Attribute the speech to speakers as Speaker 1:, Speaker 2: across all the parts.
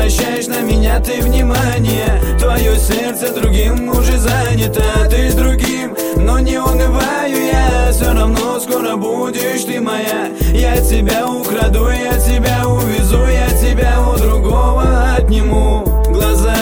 Speaker 1: обращаешь на меня ты внимание. Твое сердце другим уже занято, ты с другим, но не унываю я. Все равно скоро будешь ты моя. Я тебя украду, я тебя увезу, я тебя у другого отниму. Глаза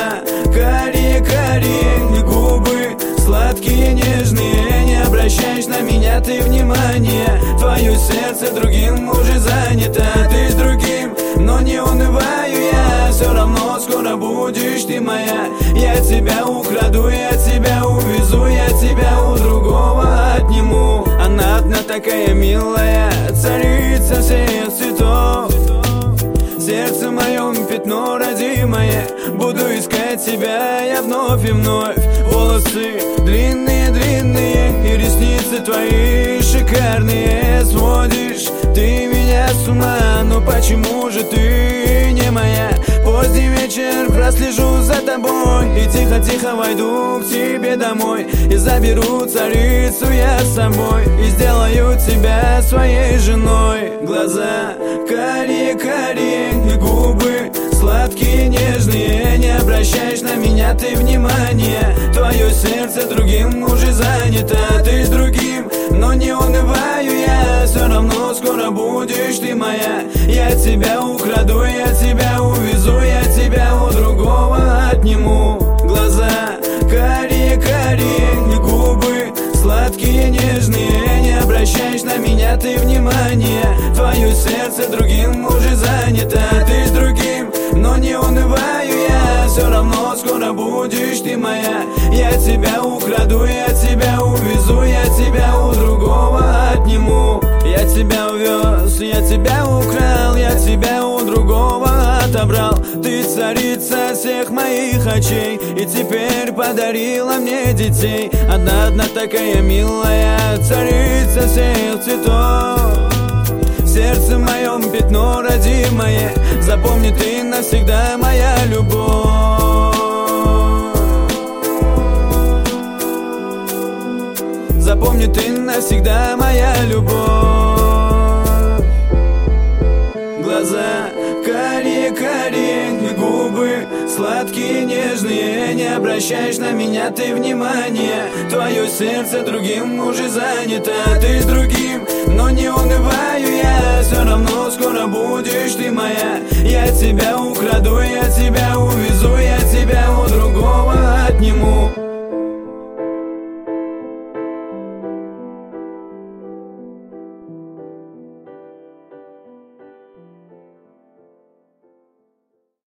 Speaker 1: карие-карие, губы сладкие, нежные. Не обращаешь на меня ты внимание. Твое сердце другим уже занято, ты с другим, но не унываю я. Все равно скоро будешь ты моя. Я тебя украду, я тебя увезу, я тебя у другого отниму. Она одна такая милая, царица всех цветов. Сердце моем пятно родимое, буду искать тебя я вновь и вновь. Волосы длинные-длинные и ресницы твои шикарные. Сводишь ты меня с ума, но почему же ты не моя? Поздний вечер прослежу за тобой и тихо-тихо войду к тебе домой. И заберу царицу я с собой и сделаю тебя своей женой. Глаза карие-карие и губы сладкие, нежные. Не обращаешь на меня ты внимание. Твое сердце другим уже занято, ты с другим, но не унываю я. Все равно скоро будешь ты моя. Я тебя украду, я тебя увезу, я тебя у другого отниму. Глаза карие-карие и губы сладкие, нежные. Не обращаешь на меня ты внимание. Твое сердце другим уже занято, ты с другим, но не унываю я. Все равно скоро будешь ты моя. Я тебя украду, я тебя увезу, я тебя у другого отниму. Я тебя увез, я тебя украл, я тебя у другого отобрал. Ты царица всех моих очей и теперь подарила мне детей. Одна такая милая, царица всех цветов. В сердце моем пятно родимое, запомни ты навсегда моя любовь. Запомни ты навсегда моя любовь. Глаза карие-карие и губы сладкие, нежные. Не обращаешь на меня ты внимание. Твое сердце другим уже занято, ты с другим, но не унываю я. Все равно скоро будешь ты моя. Я тебя